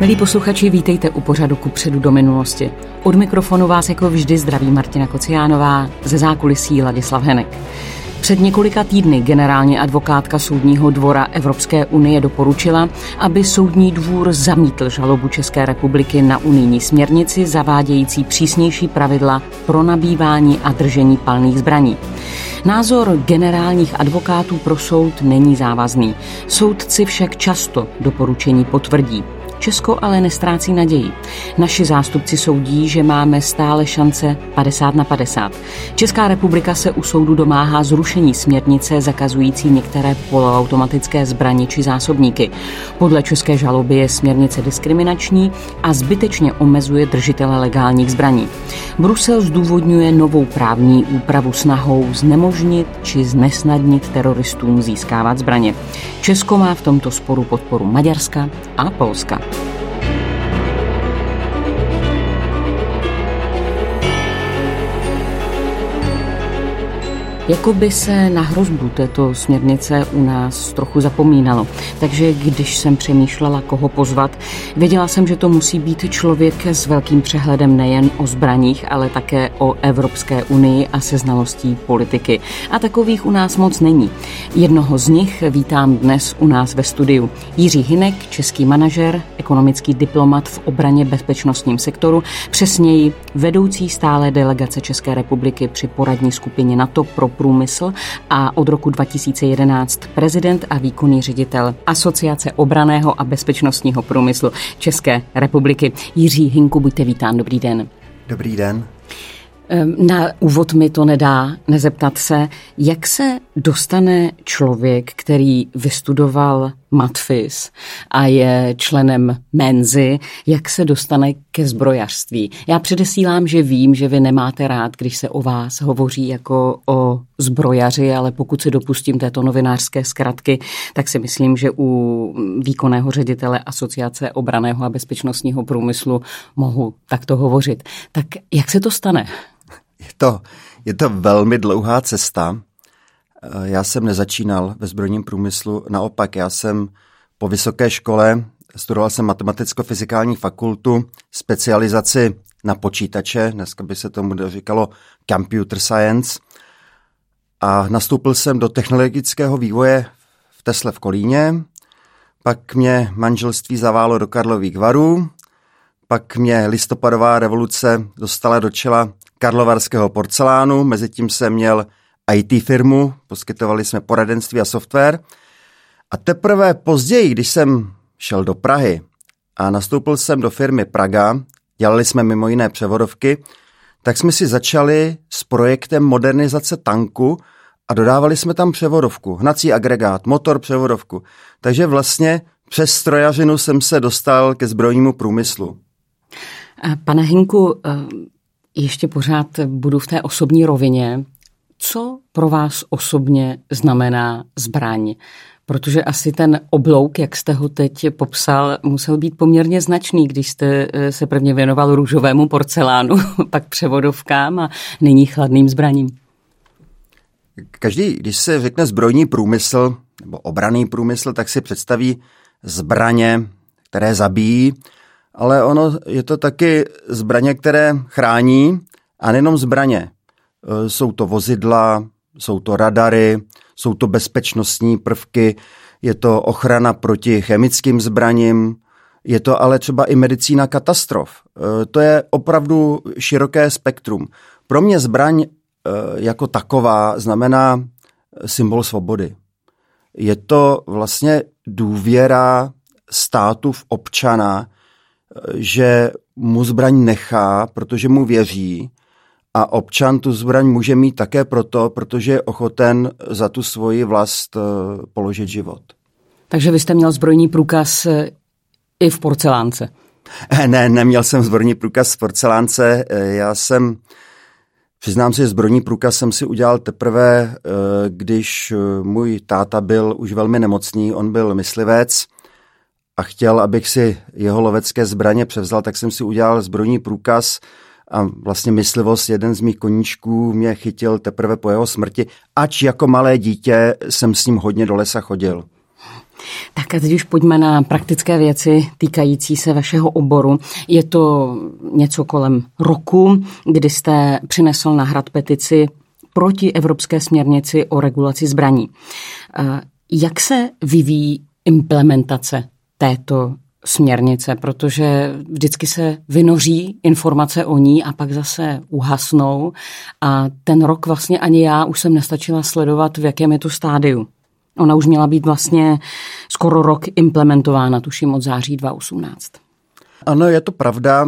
Milí posluchači, vítejte u pořadu Kupředu do minulosti. Od mikrofonu vás jako vždy zdraví Martina Kociánová, ze zákulisí Ladislav Henek. Před několika týdny generální advokátka Soudního dvora Evropské unie doporučila, aby Soudní dvůr zamítl žalobu České republiky na unijní směrnici zavádějící přísnější pravidla pro nabývání a držení palných zbraní. Názor generálních advokátů pro soud není závazný. Soudci však často doporučení potvrdí. Česko ale nestrácí naději. Naši zástupci soudí, že máme stále šance 50/50. Česká republika se u soudu domáhá zrušení směrnice zakazující některé poloautomatické zbraně či zásobníky. Podle české žaloby je směrnice diskriminační a zbytečně omezuje držitele legálních zbraní. Brusel zdůvodňuje novou právní úpravu snahou znemožnit či znesnadnit teroristům získávat zbraně. Česko má v tomto sporu podporu Maďarska a Polska. Jakoby se na hrozbu této směrnice u nás trochu zapomínalo. Takže když jsem přemýšlela, koho pozvat, věděla jsem, že to musí být člověk s velkým přehledem nejen o zbraních, ale také o Evropské unii a se znalostí politiky. A takových u nás moc není. Jednoho z nich vítám dnes u nás ve studiu. Jiří Hynek, český manažer, ekonomický diplomat v obraně bezpečnostním sektoru, přesněji vedoucí stálé delegace České republiky při poradní skupině NATO pro průmysl a od roku 2011 prezident a výkonný ředitel Asociace obranného a bezpečnostního průmyslu České republiky. Jiří Hynku, buďte vítán, dobrý den. Dobrý den. Na úvod mi to nedá nezeptat se, jak se dostane člověk, který vystudoval matfis a je členem Menzy, jak se dostane ke zbrojařství. Já předesílám, že vím, že vy nemáte rád, když se o vás hovoří jako o zbrojaři, ale pokud se dopustím této novinářské zkratky, tak si myslím, že u výkonného ředitele Asociace obranného a bezpečnostního průmyslu mohu takto hovořit. Tak jak se to stane? Je to velmi dlouhá cesta. Já jsem nezačínal ve zbrojním průmyslu, naopak já jsem po vysoké škole, studoval jsem matematicko-fyzikální fakultu, specializaci na počítače, dneska by se tomu říkalo computer science, a nastoupil jsem do technologického vývoje v Tesle v Kolíně, pak mě manželství zaválo do Karlových Varů, pak mě listopadová revoluce dostala do čela karlovarského porcelánu, mezitím jsem měl IT firmu, poskytovali jsme poradenství a software. A teprve později, když jsem šel do Prahy a nastoupil jsem do firmy Praga, dělali jsme mimo jiné převodovky, tak jsme si začali s projektem modernizace tanku a dodávali jsme tam převodovku, hnací agregát, motor, převodovku. Takže vlastně přes strojařinu jsem se dostal ke zbrojnímu průmyslu. Pane Hynku, ještě pořád budu v té osobní rovině. Co pro vás osobně znamená zbraň? Protože asi ten oblouk, jak jste ho teď popsal, musel být poměrně značný, když jste se prvně věnoval růžovému porcelánu, pak převodovkám a nyní chladným zbraním. Každý, když se řekne zbrojní průmysl nebo obranný průmysl, tak si představí zbraně, které zabíjí, ale ono je to taky zbraně, které chrání, a nejenom zbraně. Jsou to vozidla, jsou to radary, jsou to bezpečnostní prvky, je to ochrana proti chemickým zbraním, je to ale třeba i medicína katastrof. To je opravdu široké spektrum. Pro mě zbraň jako taková znamená symbol svobody. Je to vlastně důvěra státu v občana, že mu zbraň nechá, protože mu věří, a občan tu zbraň může mít také proto, protože je ochoten za tu svoji vlast položit život. Takže vy jste měl zbrojní průkaz i v porcelánce? Ne, neměl jsem zbrojní průkaz v porcelánce. Přiznám si, že zbrojní průkaz jsem si udělal teprve, když můj táta byl už velmi nemocný, on byl myslivec a chtěl, abych si jeho lovecké zbraně převzal, tak jsem si udělal zbrojní průkaz a vlastně myslivost, jeden z mých koníčků, mě chytil teprve po jeho smrti, ač jako malé dítě jsem s ním hodně do lesa chodil. Tak a teď už pojďme na praktické věci týkající se vašeho oboru. Je to něco kolem roku, kdy jste přinesl na Hrad petici proti evropské směrnici o regulaci zbraní. Jak se vyvíjí implementace této směrnice, protože vždycky se vynoří informace o ní a pak zase uhasnou a ten rok vlastně ani já už jsem nestačila sledovat, v jakém je to stádiu. Ona už měla být vlastně skoro rok implementována, tuším od září 2018. Ano, je to pravda.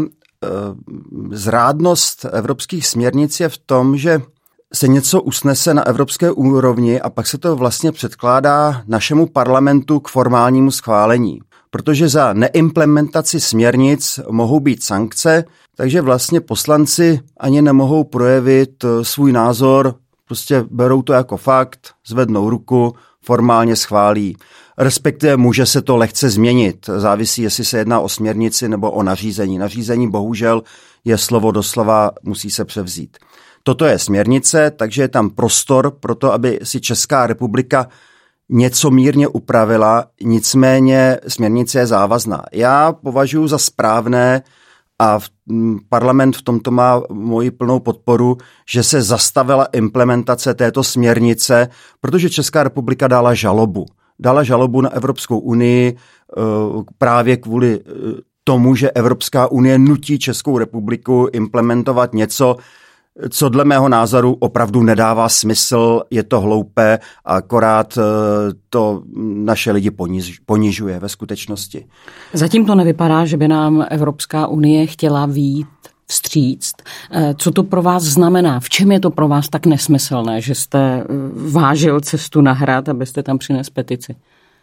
Zrádnost evropských směrnic je v tom, že se něco usnese na evropské úrovni a pak se to vlastně předkládá našemu parlamentu k formálnímu schválení. Protože za neimplementaci směrnic mohou být sankce, takže vlastně poslanci ani nemohou projevit svůj názor, prostě berou to jako fakt, zvednou ruku, formálně schválí. Respektive může se to lehce změnit, závisí, jestli se jedná o směrnici nebo o nařízení. Nařízení bohužel je slovo doslova, musí se převzít. Toto je směrnice, takže je tam prostor pro to, aby si Česká republika něco mírně upravila, nicméně směrnice je závazná. Já považuji za správné a parlament v tomto má moji plnou podporu, že se zastavila implementace této směrnice, protože Česká republika dala žalobu. Dala žalobu na Evropskou unii právě kvůli tomu, že Evropská unie nutí Českou republiku implementovat něco, co dle mého názoru opravdu nedává smysl, je to hloupé a akorát to naše lidi ponižuje ve skutečnosti. Zatím to nevypadá, že by nám Evropská unie chtěla vyjít vstříct. Co to pro vás znamená? V čem je to pro vás tak nesmyslné, že jste vážil cestu na Hrad, abyste tam přinesl petici?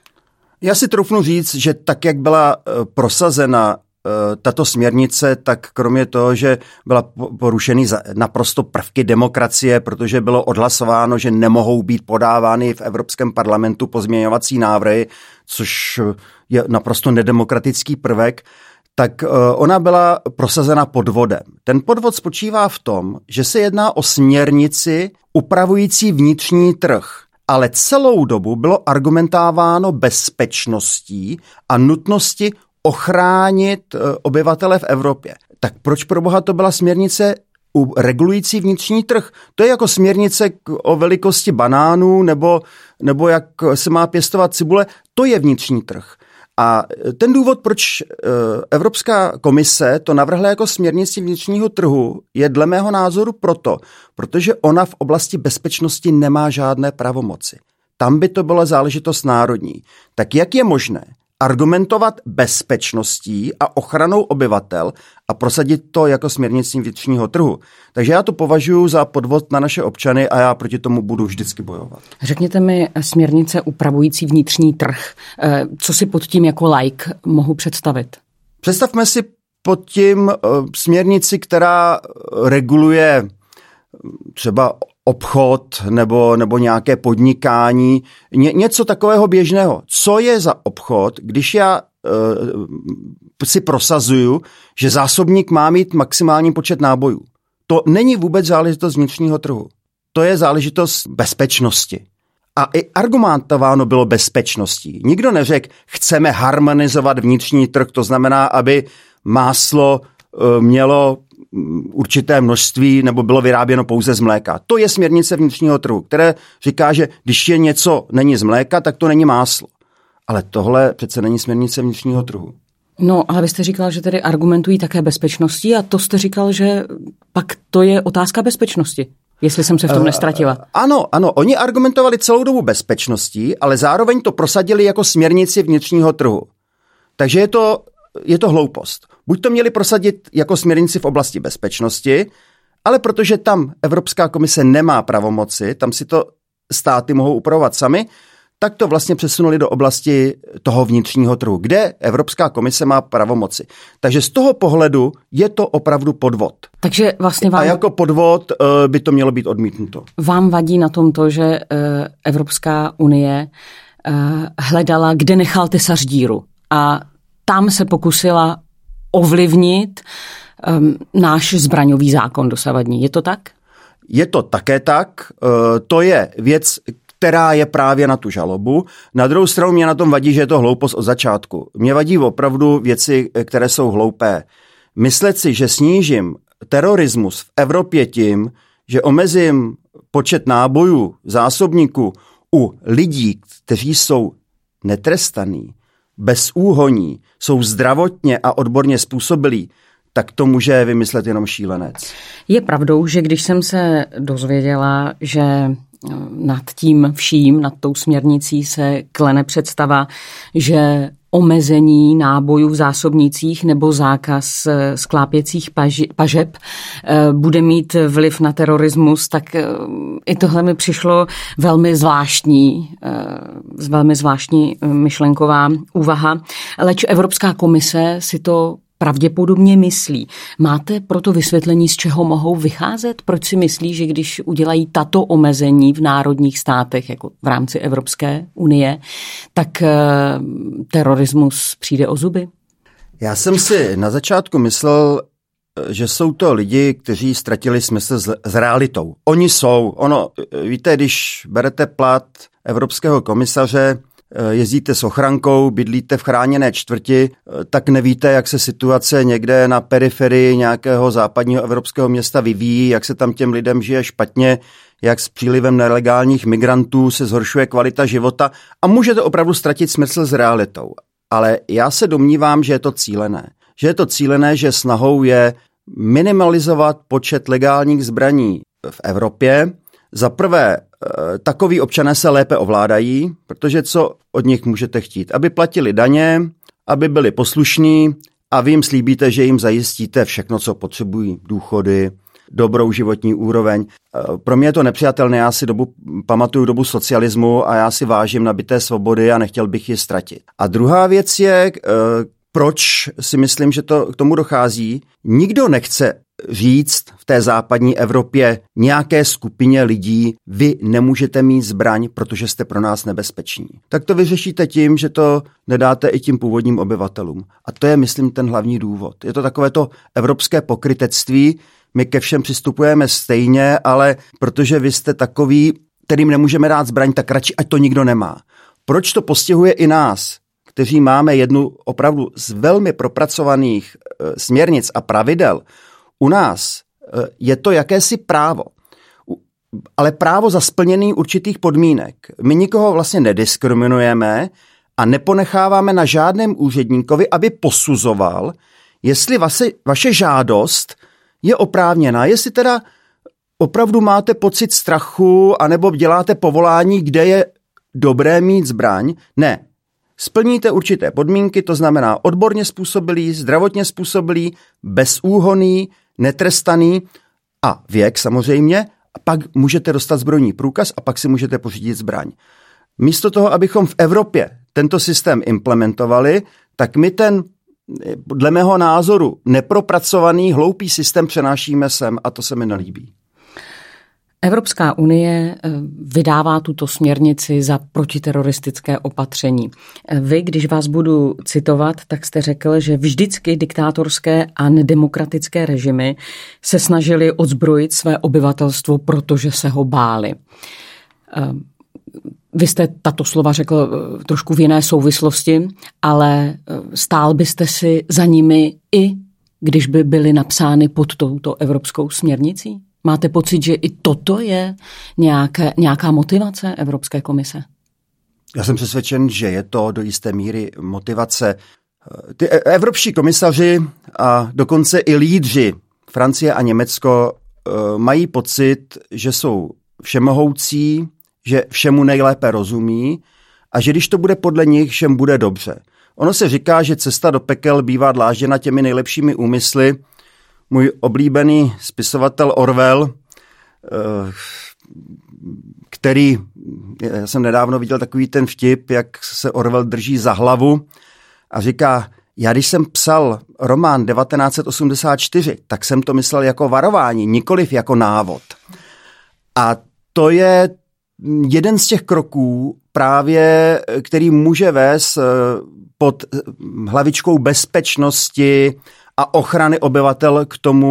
Já si troufnu říct, že tak, jak byla prosazena tato směrnice, tak kromě toho, že byla porušeny naprosto prvky demokracie, protože bylo odhlasováno, že nemohou být podávány v Evropském parlamentu pozměňovací návrhy, což je naprosto nedemokratický prvek, tak ona byla prosazena podvodem. Ten podvod spočívá v tom, že se jedná o směrnici upravující vnitřní trh, ale celou dobu bylo argumentováno bezpečností a nutnosti ochránit obyvatele v Evropě. Tak proč pro boha to byla směrnice regulující vnitřní trh? To je jako směrnice o velikosti banánů nebo jak se má pěstovat cibule. To je vnitřní trh. A ten důvod, proč Evropská komise to navrhla jako směrnici vnitřního trhu, je dle mého názoru protože ona v oblasti bezpečnosti nemá žádné pravomoci. Tam by to byla záležitost národní. Tak jak je možné argumentovat bezpečností a ochranou obyvatel a prosadit to jako směrnici vnitřního trhu? Takže já to považuji za podvod na naše občany a já proti tomu budu vždycky bojovat. Řekněte mi směrnice upravující vnitřní trh. Co si pod tím jako laik mohu představit? Představme si pod tím směrnici, která reguluje třeba obchod nebo nějaké podnikání, něco takového běžného. Co je za obchod, když já si prosazuju, že zásobník má mít maximální počet nábojů? To není vůbec záležitost vnitřního trhu. To je záležitost bezpečnosti. A i argumentováno bylo bezpečností. Nikdo neřekl, chceme harmonizovat vnitřní trh, to znamená, aby máslo mělo určité množství nebo bylo vyráběno pouze z mléka. To je směrnice vnitřního trhu, které říká, že když je něco není z mléka, tak to není máslo. Ale tohle přece není směrnice vnitřního trhu. No, ale vy jste říkal, že tedy argumentují také bezpečností a to jste říkal, že pak to je otázka bezpečnosti, jestli jsem se v tom nestratila. Ano, oni argumentovali celou dobu bezpečností, ale zároveň to prosadili jako směrnici vnitřního trhu. Takže je to hloupost. Buď to měli prosadit jako směrnici v oblasti bezpečnosti, ale protože tam Evropská komise nemá pravomoci, tam si to státy mohou upravovat sami, tak to vlastně přesunuli do oblasti toho vnitřního trhu, kde Evropská komise má pravomoci. Takže z toho pohledu je to opravdu podvod. Takže vlastně a jako podvod by to mělo být odmítnuto. Vám vadí na tom to, že Evropská unie hledala, kde nechal tesař díru a tam se pokusila ovlivnit náš zbraňový zákon dosavadní. Je to tak? Je to také tak. To je věc, která je právě na tu žalobu. Na druhou stranu mě na tom vadí, že je to hloupost od začátku. Mě vadí opravdu věci, které jsou hloupé. Myslet si, že snížím terorismus v Evropě tím, že omezím počet nábojů, zásobníků u lidí, kteří jsou netrestaní, bezúhonní, jsou zdravotně a odborně způsobilí, tak to může vymyslet jenom šílenec. Je pravdou, že když jsem se dozvěděla, že nad tím vším, nad tou směrnicí se klene představa, že omezení nábojů v zásobnících nebo zákaz sklápěcích pažeb bude mít vliv na terorismus, tak i tohle mi přišlo velmi zvláštní myšlenková úvaha. Leč Evropská komise si to pravděpodobně myslí. Máte proto vysvětlení, z čeho mohou vycházet? Proč si myslí, že když udělají tato omezení v národních státech, jako v rámci Evropské unie, tak terorismus přijde o zuby? Já jsem si na začátku myslel, že jsou to lidi, kteří ztratili smysl s realitou. Oni jsou. Víte, když berete plat evropského komisaře, jezdíte s ochrankou, bydlíte v chráněné čtvrti, tak nevíte, jak se situace někde na periferii nějakého západního evropského města vyvíjí, jak se tam těm lidem žije špatně, jak s přílivem nelegálních migrantů se zhoršuje kvalita života a můžete opravdu ztratit smysl s realitou. Ale já se domnívám, že je to cílené. Že snahou je minimalizovat počet legálních zbraní v Evropě. Za prvé, takoví občané se lépe ovládají, protože co od nich můžete chtít? Aby platili daně, aby byli poslušní a vy jim slíbíte, že jim zajistíte všechno, co potřebují, důchody, dobrou životní úroveň. Pro mě je to nepřijatelné, já si pamatuju dobu socialismu a já si vážím nabité svobody a nechtěl bych ji ztratit. A druhá věc je, proč si myslím, že to k tomu dochází. Nikdo nechce říct v té západní Evropě nějaké skupině lidí, vy nemůžete mít zbraň, protože jste pro nás nebezpeční. Tak to vyřešíte tím, že to nedáte i tím původním obyvatelům. A to je, myslím, ten hlavní důvod. Je to takové to evropské pokrytectví, my ke všem přistupujeme stejně, ale protože vy jste takový, kterým nemůžeme dát zbraň, tak radši ať to nikdo nemá. Proč to postihuje i nás, kteří máme jednu opravdu z velmi propracovaných směrnic a pravidel? U nás je to jakési právo, ale právo za splnění určitých podmínek. My nikoho vlastně nediskriminujeme a neponecháváme na žádném úředníkovi, aby posuzoval, jestli vaše žádost je oprávněná, jestli teda opravdu máte pocit strachu anebo děláte povolání, kde je dobré mít zbraň. Ne. Splníte určité podmínky, to znamená odborně způsobilý, zdravotně způsobilý, bezúhonný, netrestaný a věk samozřejmě, a pak můžete dostat zbrojní průkaz a pak si můžete pořídit zbraň. Místo toho, abychom v Evropě tento systém implementovali, tak my ten, dle mého názoru, nepropracovaný, hloupý systém přenášíme sem a to se mi nelíbí. Evropská unie vydává tuto směrnici za protiteroristické opatření. Vy, když vás budu citovat, tak jste řekl, že vždycky diktátorské a nedemokratické režimy se snažily odzbrojit své obyvatelstvo, protože se ho báli. Vy jste tato slova řekl trošku v jiné souvislosti, ale stál byste si za nimi i když by byly napsány pod touto evropskou směrnicí? Máte pocit, že i toto je nějaká motivace Evropské komise? Já jsem přesvědčen, že je to do jisté míry motivace. Ty evropští komisaři a dokonce i lídři Francie a Německo mají pocit, že jsou všemohoucí, že všemu nejlépe rozumí a že když to bude podle nich, všem bude dobře. Ono se říká, že cesta do pekel bývá dlážděna těmi nejlepšími úmysly. Můj oblíbený spisovatel Orwell, já jsem nedávno viděl takový ten vtip, jak se Orwell drží za hlavu a říká, já když jsem psal román 1984, tak jsem to myslel jako varování, nikoliv jako návod. A to je jeden z těch kroků právě, který může vést pod hlavičkou bezpečnosti a ochrany obyvatel k tomu,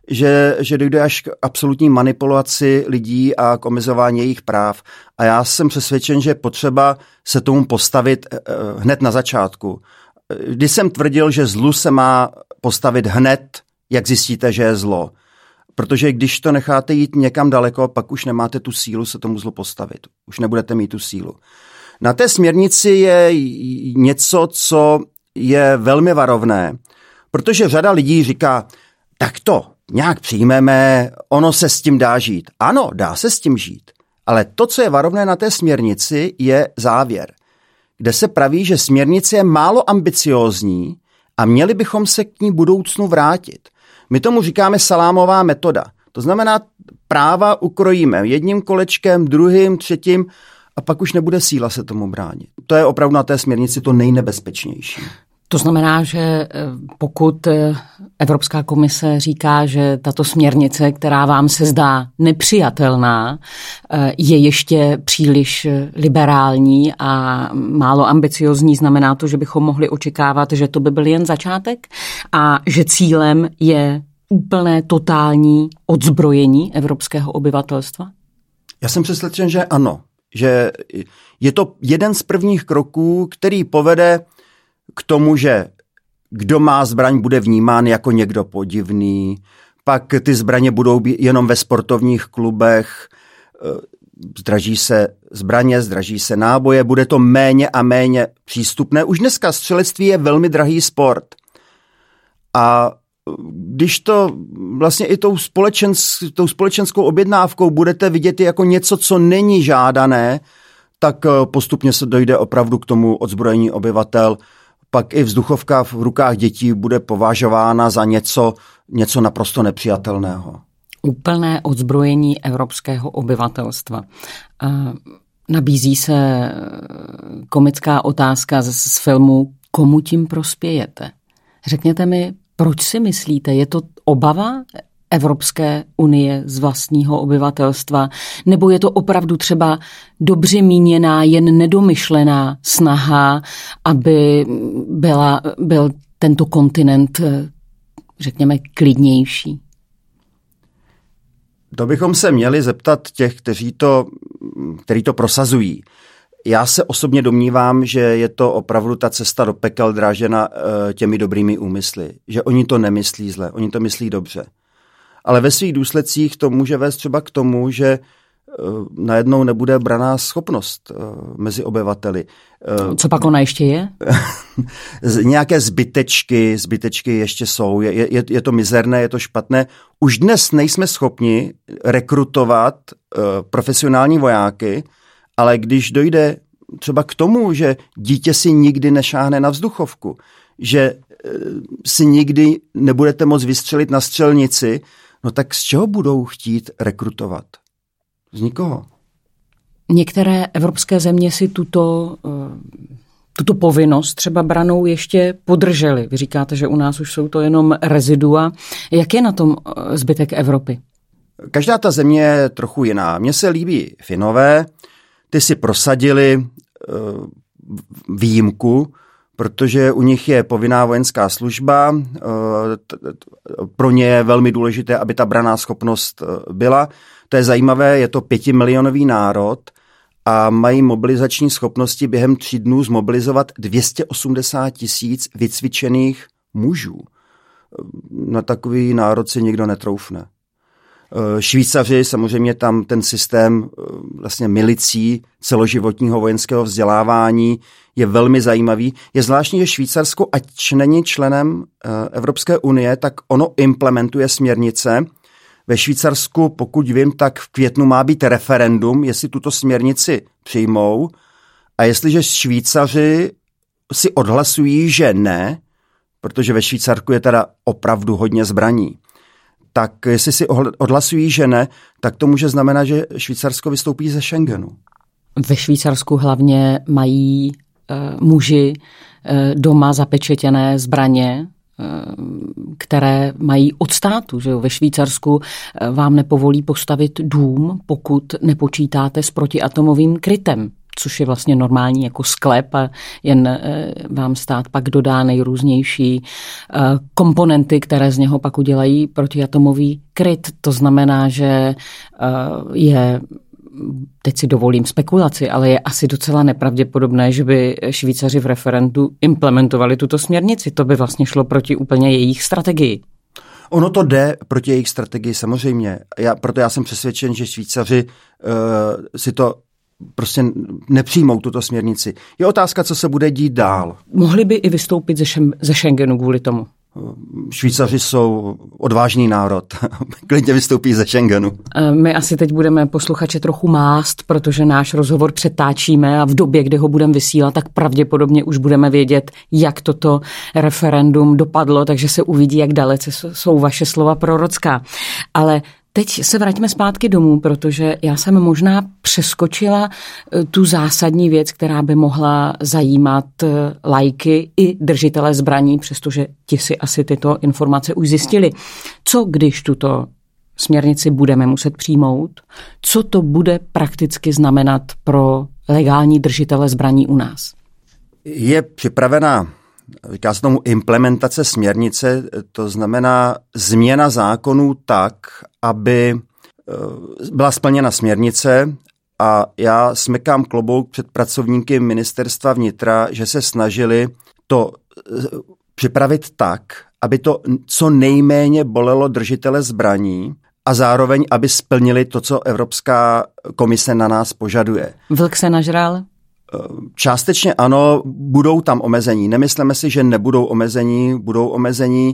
že dojde až k absolutní manipulaci lidí a k omezování jejich práv. A já jsem přesvědčen, že je potřeba se tomu postavit hned na začátku. Když jsem tvrdil, že zlu se má postavit hned, jak zjistíte, že je zlo. Protože když to necháte jít někam daleko, pak už nemáte tu sílu se tomu zlu postavit. Už nebudete mít tu sílu. Na té směrnici je něco, co je velmi varovné, protože řada lidí říká, tak to nějak přijmeme, ono se s tím dá žít. Ano, dá se s tím žít, ale to, co je varovné na té směrnici, je závěr, kde se praví, že směrnice je málo ambiciózní a měli bychom se k ní budoucnu vrátit. My tomu říkáme salámová metoda. To znamená, práva ukrojíme jedním kolečkem, druhým, třetím a pak už nebude síla se tomu bránit. To je opravdu na té směrnici to nejnebezpečnější. To znamená, že pokud Evropská komise říká, že tato směrnice, která vám se zdá nepřijatelná, je ještě příliš liberální a málo ambiciozní, znamená to, že bychom mohli očekávat, že to by byl jen začátek a že cílem je úplné totální odzbrojení evropského obyvatelstva? Já jsem přesvědčen, že ano. Že je to jeden z prvních kroků, který povede k tomu, že kdo má zbraň, bude vnímán jako někdo podivný, pak ty zbraně budou jenom ve sportovních klubech, zdraží se zbraně, zdraží se náboje, bude to méně a méně přístupné. Už dneska střelectví je velmi drahý sport. A když to vlastně i tou společenskou objednávkou budete vidět jako něco, co není žádané, tak postupně se dojde opravdu k tomu odzbrojení obyvatel. Pak i vzduchovka v rukách dětí bude považována za něco naprosto nepřijatelného. Úplné odzbrojení evropského obyvatelstva. Nabízí se komická otázka z filmu Komu tím prospějete? Řekněte mi, proč si myslíte, je to obava Evropské unie z vlastního obyvatelstva, nebo je to opravdu třeba dobře míněná, jen nedomyšlená snaha, aby byl tento kontinent, řekněme, klidnější? To bychom se měli zeptat těch, kteří to prosazují. Já se osobně domnívám, že je to opravdu ta cesta do pekel drážena těmi dobrými úmysly. Že oni to nemyslí zle, oni to myslí dobře. Ale ve svých důsledcích to může vést třeba k tomu, že najednou nebude branná schopnost mezi obyvateli. Co pak ona ještě je? Nějaké zbytečky ještě jsou. Je to mizerné, je to špatné. Už dnes nejsme schopni rekrutovat profesionální vojáky, ale když dojde třeba k tomu, že dítě si nikdy nešáhne na vzduchovku, že si nikdy nebudete moct vystřelit na střelnici, no tak z čeho budou chtít rekrutovat? Z nikoho. Některé evropské země si tuto povinnost třeba branou ještě podržely. Vy říkáte, že u nás už jsou to jenom rezidua. Jak je na tom zbytek Evropy? Každá ta země je trochu jiná. Mně se líbí Finové, ty si prosadili výjimku, protože u nich je povinná vojenská služba, pro ně je velmi důležité, aby ta branná schopnost byla. To je zajímavé, je to 5milionový národ a mají mobilizační schopnosti během 3 dnů zmobilizovat 280 000 vycvičených mužů. Na takový národ si nikdo netroufne. Švýcaři, samozřejmě tam ten systém vlastně milicí celoživotního vojenského vzdělávání je velmi zajímavý. Je zvláštní, že Švýcarsko, ať není členem Evropské unie, tak ono implementuje směrnice. Ve Švýcarsku, pokud vím, tak v květnu má být referendum, jestli tuto směrnici přijmou. A jestliže Švýcaři si odhlasují, že ne, protože ve Švýcarsku je teda opravdu hodně zbraní, tak jestli si odhlasují, že ne, tak to může znamenat, že Švýcarsko vystoupí ze Schengenu. Ve Švýcarsku hlavně mají muži doma zapečetěné zbraně, které mají od státu. Že jo? Ve Švýcarsku vám nepovolí postavit dům, pokud nepočítáte s protiatomovým krytem. což je vlastně normální jako sklep a jen vám stát pak dodá nejrůznější komponenty, které z něho pak udělají protiatomový kryt. To znamená, že je, teď si dovolím spekulaci, ale je asi docela nepravděpodobné, že by Švýcaři v referendu implementovali tuto směrnici. To by vlastně šlo proti úplně jejich strategii. Ono to jde proti jejich strategii, samozřejmě. Proto já jsem přesvědčen, že Švýcaři si to prostě nepřijmou, tuto směrnici. Je otázka, co se bude dít dál. Mohli by i vystoupit ze Schengenu kvůli tomu? Švýcaři jsou odvážný národ. Klidně vystoupí ze Schengenu. My asi teď budeme posluchače trochu mást, protože náš rozhovor přetáčíme a v době, kdy ho budeme vysílat, tak pravděpodobně už budeme vědět, jak toto referendum dopadlo, takže se uvidí, jak dalece jsou vaše slova prorocká. Ale teď se vraťme zpátky domů, protože já jsem možná přeskočila tu zásadní věc, která by mohla zajímat laiky i držitele zbraní, přestože ti si asi tyto informace už zjistili. Co když tuto směrnici budeme muset přijmout? Co to bude prakticky znamenat pro legální držitele zbraní u nás? Je připravená, říká se tomu, implementace směrnice, to znamená změna zákonů tak, aby byla splněna směrnice, a já smykám klobouk před pracovníky ministerstva vnitra, že se snažili to připravit tak, aby to co nejméně bolelo držitele zbraní a zároveň, aby splnili to, co Evropská komise na nás požaduje. Vlk se nažral? Částečně ano, budou tam omezení. Nemyslíme si, že nebudou omezení, budou omezení.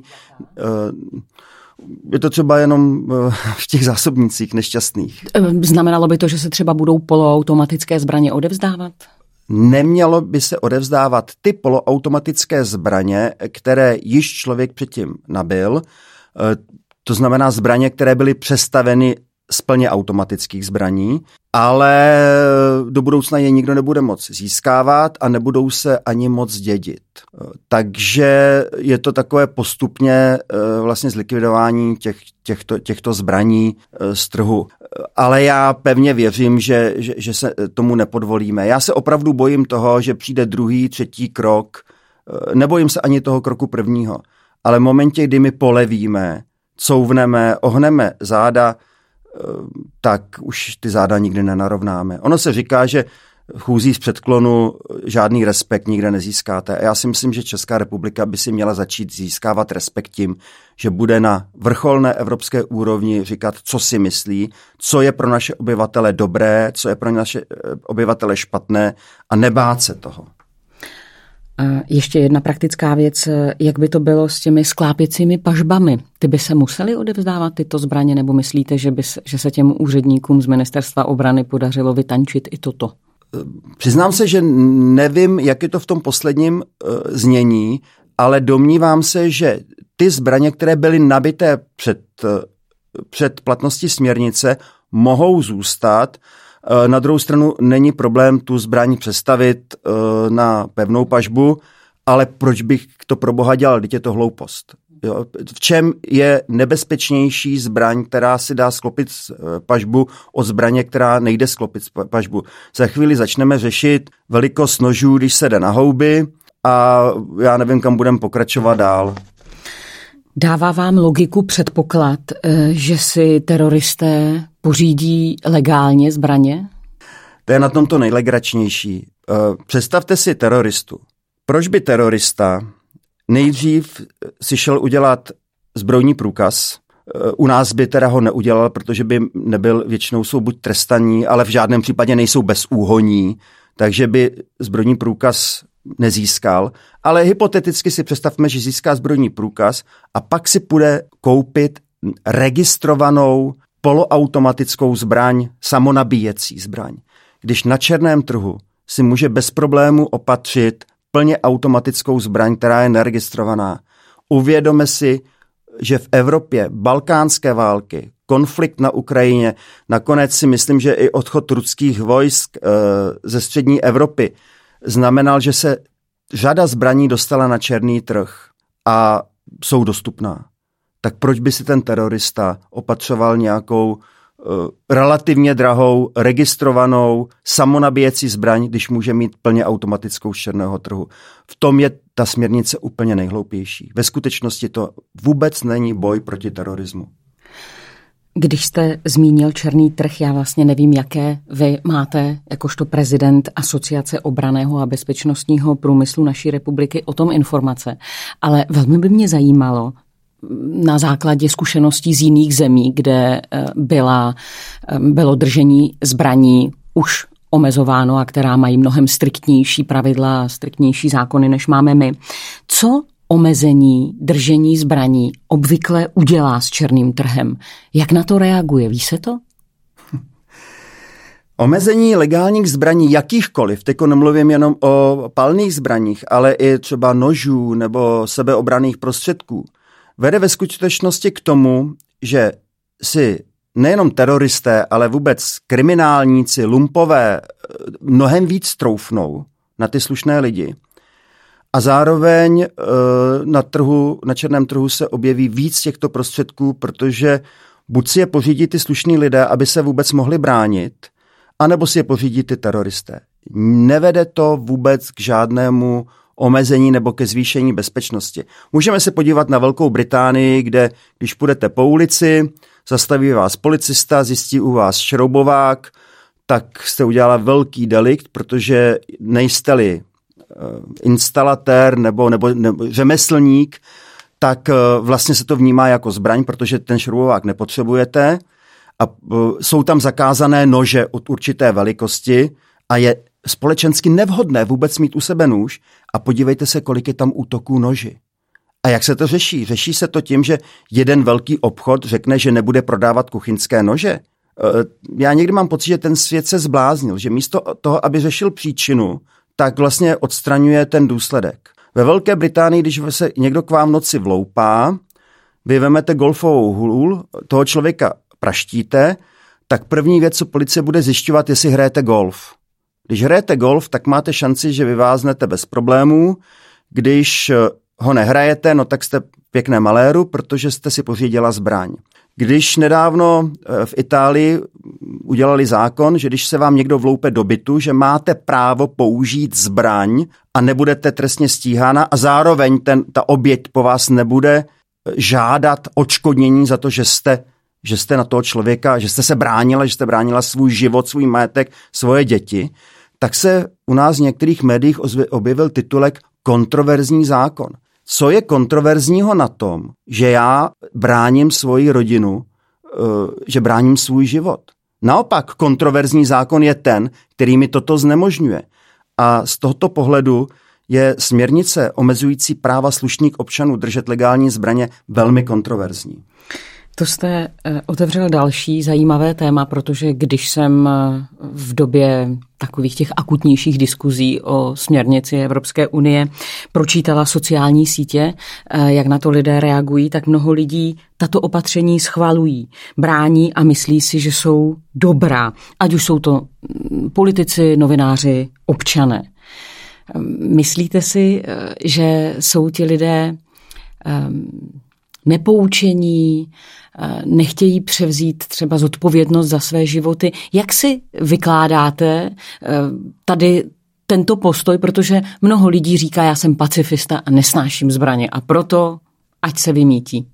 Je to třeba jenom v těch zásobnících nešťastných. Znamenalo by to, že se třeba budou poloautomatické zbraně odevzdávat? Nemělo by se odevzdávat ty poloautomatické zbraně, které již člověk předtím nabyl. To znamená zbraně, které byly přestaveny z plně automatických zbraní, ale do budoucna je nikdo nebude moc získávat a nebudou se ani moc dědit. Takže je to takové postupně vlastně zlikvidování těchto zbraní z trhu. Ale já pevně věřím, že se tomu nepodvolíme. Já se opravdu bojím toho, že přijde druhý, třetí krok. Nebojím se ani toho kroku prvního. Ale v momentě, kdy my polevíme, couvneme, ohneme záda, tak už ty záda nikdy nenarovnáme. Ono se říká, že chůzí z předklonu žádný respekt nikde nezískáte. A já si myslím, že Česká republika by si měla začít získávat respekt tím, že bude na vrcholné evropské úrovni říkat, co si myslí, co je pro naše obyvatele dobré, co je pro naše obyvatele špatné a nebát se toho. Ještě jedna praktická věc, jak by to bylo s těmi sklápěcími pažbami? Ty by se museli odevzdávat tyto zbraně, nebo myslíte, že se těm úředníkům z Ministerstva obrany podařilo vytančit i toto? Přiznám se, že nevím, jak je to v tom posledním znění, ale domnívám se, že ty zbraně, které byly nabité před platností směrnice, mohou zůstat. Na druhou stranu není problém tu zbraň přestavit na pevnou pažbu, ale proč bych to pro boha dělal, když je to hloupost. Jo? V čem je nebezpečnější zbraň, která si dá sklopit pažbu, od zbraně, která nejde sklopit pažbu. Za chvíli začneme řešit velikost nožů, když se jde na houby, a já nevím, kam budeme pokračovat dál. Dává vám logiku předpoklad, že si teroristé pořídí legálně zbraně? To je na tom to nejlegračnější. Představte si teroristu. Proč by terorista nejdřív si šel udělat zbrojní průkaz? U nás by teda ho neudělal, protože by nebyl, většinou jsou buď trestaní, ale v žádném případě nejsou bezúhonní, takže by zbrojní průkaz nezískal, ale hypoteticky si představme, že získá zbrojní průkaz a pak si půjde koupit registrovanou poloautomatickou zbraň, samonabíjecí zbraň. Když na černém trhu si může bez problému opatřit plně automatickou zbraň, která je neregistrovaná. Uvědomme si, že v Evropě balkánské války, konflikt na Ukrajině, nakonec si myslím, že i odchod ruských vojsk ze střední Evropy znamenal, že se řada zbraní dostala na černý trh a jsou dostupná. Tak proč by si ten terorista opatřoval nějakou relativně drahou, registrovanou, samonabíjecí zbraň, když může mít plně automatickou z černého trhu. V tom je ta směrnice úplně nejhloupější. Ve skutečnosti to vůbec není boj proti terorismu. Když jste zmínil černý trh, já vlastně nevím, jaké vy máte jakožto prezident Asociace obranného a bezpečnostního průmyslu naší republiky o tom informace, ale velmi by mě zajímalo, na základě zkušeností z jiných zemí, kde bylo držení zbraní už omezováno a která mají mnohem striktnější pravidla a striktnější zákony, než máme my. Co omezení držení zbraní obvykle udělá s černým trhem? Jak na to reaguje? Ví se to? Omezení legálních zbraní jakýchkoliv, teď nemluvím jenom o palných zbraních, ale i třeba nožů nebo sebeobranných prostředků, vede ve skutečnosti k tomu, že si nejenom teroristé, ale vůbec kriminálníci, lumpové mnohem víc troufnou na ty slušné lidi. A zároveň na černém trhu se objeví víc těchto prostředků, protože buď si je pořídí ty slušní lidé, aby se vůbec mohli bránit, anebo si je pořídí ty teroristé. Nevede to vůbec k žádnému omezení nebo ke zvýšení bezpečnosti. Můžeme se podívat na Velkou Británii, kde když půjdete po ulici, zastaví vás policista, zjistí u vás šroubovák, tak jste udělala velký delikt, protože nejste-li instalatér nebo řemeslník, tak vlastně se to vnímá jako zbraň, protože ten šroubovák nepotřebujete a jsou tam zakázané nože od určité velikosti a je společensky nevhodné vůbec mít u sebe nůž a podívejte se, kolik je tam útoků noži. A jak se to řeší? Řeší se to tím, že jeden velký obchod řekne, že nebude prodávat kuchyňské nože? Já někdy mám pocit, že ten svět se zbláznil, že místo toho, aby řešil příčinu, tak vlastně odstraňuje ten důsledek. Ve Velké Británii, když se někdo k vám v noci vloupá, vy vemete golfovou hůl, toho člověka praštíte, tak první věc, co policie bude zjišťovat, jestli hrajete golf. Když hrajete golf, tak máte šanci, že vyváznete bez problémů. Když ho nehrajete, no tak jste pěkné maléru, protože jste si pořídila zbraň. Když nedávno v Itálii udělali zákon, že když se vám někdo vloupe do bytu, že máte právo použít zbraň a nebudete trestně stíhána a zároveň ta oběť po vás nebude žádat odškodnění za to, že jste na toho člověka, že jste se bránila, že jste bránila svůj život, svůj majetek, svoje děti, tak se u nás v některých médiích objevil titulek Kontroverzní zákon. Co je kontroverzního na tom, že já bráním svoji rodinu, že bráním svůj život? Naopak kontroverzní zákon je ten, který mi toto znemožňuje. A z tohoto pohledu je směrnice omezující práva slušných občanů držet legální zbraně velmi kontroverzní. To jste otevřel další zajímavé téma, protože když jsem v době takových těch akutnějších diskuzí o směrnici Evropské unie pročítala sociální sítě, jak na to lidé reagují, tak mnoho lidí tato opatření schvalují, brání a myslí si, že jsou dobrá, ať už jsou to politici, novináři, občané. Myslíte si, že jsou ti lidé nepoučení, nechtějí převzít třeba zodpovědnost za své životy? Jak si vykládáte tady tento postoj, protože mnoho lidí říká, já jsem pacifista a nesnáším zbraně a proto ať se vymítí?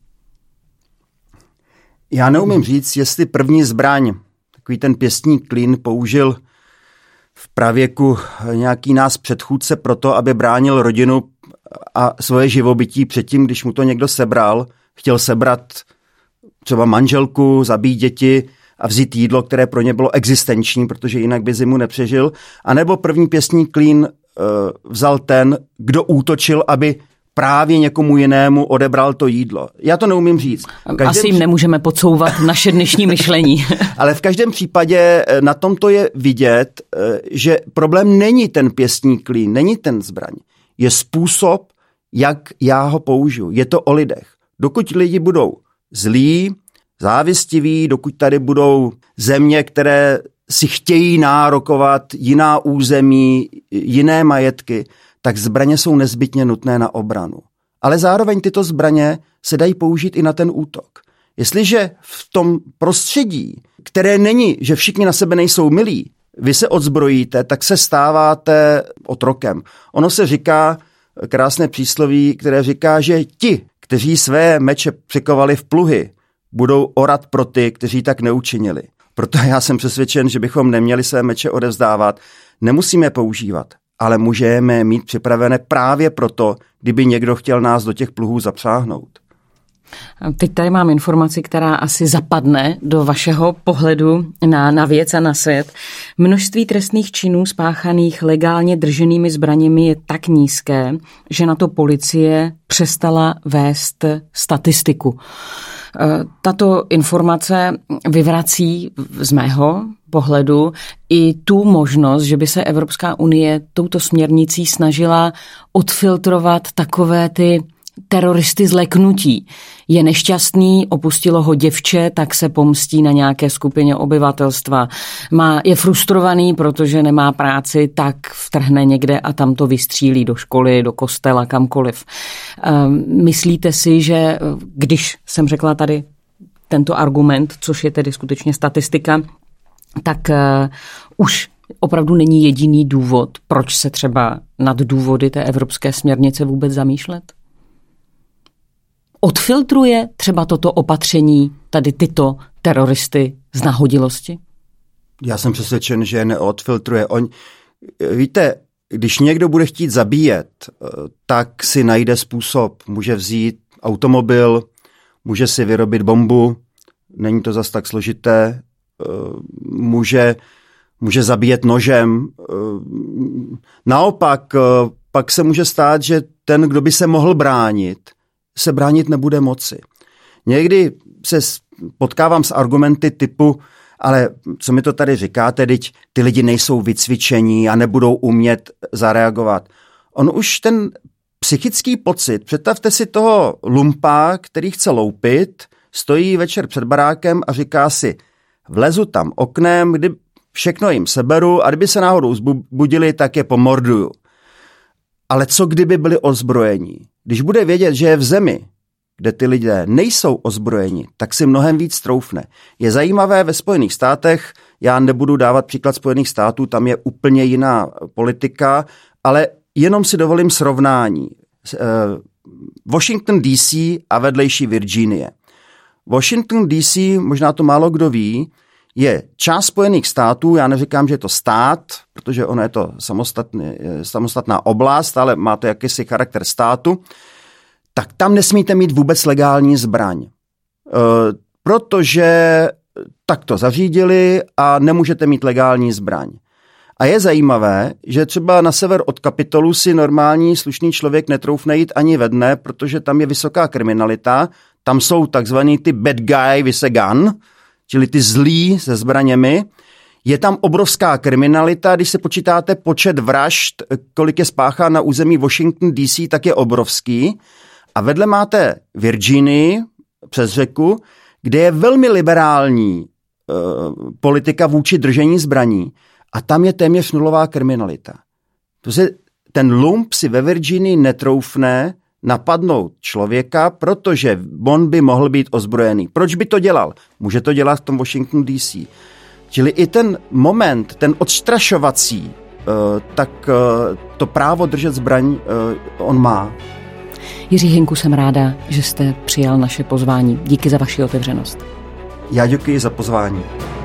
Já neumím říct, jestli první zbraň, takový ten pěstní klín, použil v pravěku nějaký nás předchůdce proto, aby bránil rodinu a svoje živobytí předtím, když mu to někdo sebral, chtěl sebrat třeba manželku, zabít děti a vzít jídlo, které pro ně bylo existenční, protože jinak by zimu nepřežil. A nebo první pěstní klín vzal ten, kdo útočil, aby právě někomu jinému odebral to jídlo. Já to neumím říct. Asi jim nemůžeme podsouvat naše dnešní myšlení. Ale v každém případě na tomto je vidět, že problém není ten pěstní klín, není ten zbraň. Je způsob, jak já ho použiju. Je to o lidech. Dokud lidi budou zlí, závistiví, dokud tady budou země, které si chtějí nárokovat jiná území, jiné majetky, tak zbraně jsou nezbytně nutné na obranu. Ale zároveň tyto zbraně se dají použít i na ten útok. Jestliže v tom prostředí které není, že všichni na sebe nejsou milí, vy se odzbrojíte, tak se stáváte otrokem. Ono se říká, krásné přísloví, které říká, že ti, kteří své meče přikovali v pluhy, budou orat pro ty, kteří tak neučinili. Proto já jsem přesvědčen, že bychom neměli své meče odevzdávat. Nemusíme používat, ale můžeme mít připravené právě proto, kdyby někdo chtěl nás do těch pluhů zapřáhnout. Teď tady mám informaci, která asi zapadne do vašeho pohledu na věc a na svět. Množství trestných činů spáchaných legálně drženými zbraněmi je tak nízké, že na to policie přestala vést statistiku. Tato informace vyvrací z mého pohledu i tu možnost, že by se Evropská unie touto směrnicí snažila odfiltrovat takové ty teroristy zleknutí. Je nešťastný, opustilo ho děvče, tak se pomstí na nějaké skupině obyvatelstva. Je frustrovaný, protože nemá práci, tak vtrhne někde a tam to vystřílí do školy, do kostela, kamkoliv. Myslíte si, že když jsem řekla tady tento argument, což je tedy skutečně statistika, tak už opravdu není jediný důvod, proč se třeba nad důvody té evropské směrnice vůbec zamýšlet? Odfiltruje třeba toto opatření tady tyto teroristy z nahodilosti? Já jsem přesvědčen, že neodfiltruje. Víte, když někdo bude chtít zabíjet, tak si najde způsob. Může vzít automobil, může si vyrobit bombu, není to zas tak složité, může zabíjet nožem. Naopak, pak se může stát, že ten, kdo by se mohl bránit, se bránit nebude moci. Někdy se potkávám s argumenty typu, ale co mi to tady říkáte, teď ty lidi nejsou vycvičení a nebudou umět zareagovat. On už ten psychický pocit, představte si toho lumpa, který chce loupit, stojí večer před barákem a říká si, vlezu tam oknem, kdy všechno jim seberu a kdyby se náhodou zbudili, tak je pomorduju. Ale co kdyby byli ozbrojení? Když bude vědět, že je v zemi, kde ty lidé nejsou ozbrojeni, tak si mnohem víc troufne. Je zajímavé ve Spojených státech, já nebudu dávat příklad Spojených států, tam je úplně jiná politika, ale jenom si dovolím srovnání. Washington DC a vedlejší Virginie. Washington DC, možná to málo kdo ví, je část Spojených států, já neříkám, že je to stát, protože ono je to samostatná oblast, ale má to jakýsi charakter státu, tak tam nesmíte mít vůbec legální zbraň. Protože tak to zařídili a nemůžete mít legální zbraň. A je zajímavé, že třeba na sever od Kapitolu si normální slušný člověk netroufne jít ani ve dne, protože tam je vysoká kriminalita, tam jsou takzvaný ty bad guy with a gun, čili ty zlí se zbraněmi. Je tam obrovská kriminalita, když se počítáte počet vražd, kolik je spáchá na území Washington DC, tak je obrovský. A vedle máte Virginii přes řeku, kde je velmi liberální politika vůči držení zbraní a tam je téměř nulová kriminalita. Ten lump si ve Virginii netroufne napadnout člověka, protože on by mohl být ozbrojený. Proč by to dělal? Může to dělat v tom Washington DC. Čili i ten moment, ten odstrašovací, tak to právo držet zbraň on má. Jiří Hynku, jsem ráda, že jste přijal naše pozvání. Díky za vaši otevřenost. Já děkuji za pozvání.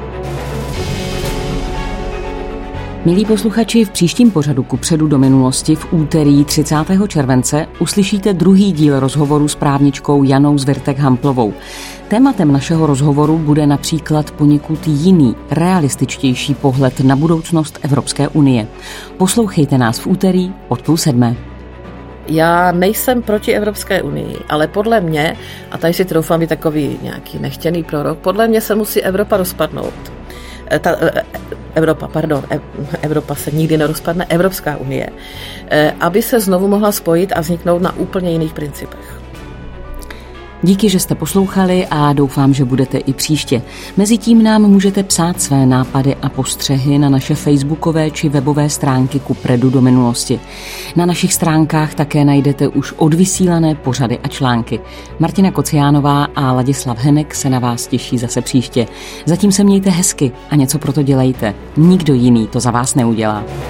Milí posluchači, v příštím pořadu Kupředu do minulosti v úterý 30. července uslyšíte druhý díl rozhovoru s právničkou Janou Zwirtek-Hamplovou. Tématem našeho rozhovoru bude například poněkud jiný, realističtější pohled na budoucnost Evropské unie. Poslouchejte nás v úterý od 6:30. Já nejsem proti Evropské unii, ale podle mě, a tady si troufám být takový nějaký nechtěný prorok, podle mě se musí Evropa rozpadnout. Evropa se nikdy nerozpadne, Evropská unie, aby se znovu mohla spojit a vzniknout na úplně jiných principech. Díky, že jste poslouchali a doufám, že budete i příště. Mezitím nám můžete psát své nápady a postřehy na naše facebookové či webové stránky Kupredu do minulosti. Na našich stránkách také najdete už odvysílané pořady a články. Martina Kociánová a Ladislav Henek se na vás těší zase příště. Zatím se mějte hezky a něco pro to dělejte. Nikdo jiný to za vás neudělá.